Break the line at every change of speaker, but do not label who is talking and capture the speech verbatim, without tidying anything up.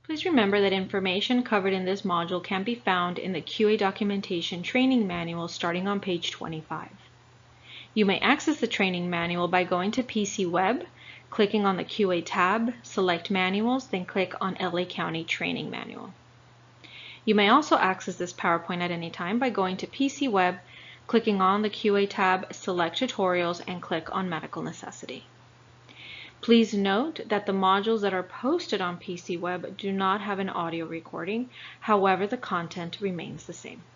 Please remember that information covered in this module can be found in the Q A Documentation Training Manual starting on page twenty-five. You may access the training manual by going to P C Web, clicking on the Q A tab, select Manuals, then click on L A County Training Manual. You may also access this PowerPoint at any time by going to P C Web, clicking on the Q A tab, select Tutorials, and click on Medical Necessity. Please note that the modules that are posted on P C Web do not have an audio recording, however, the content remains the same.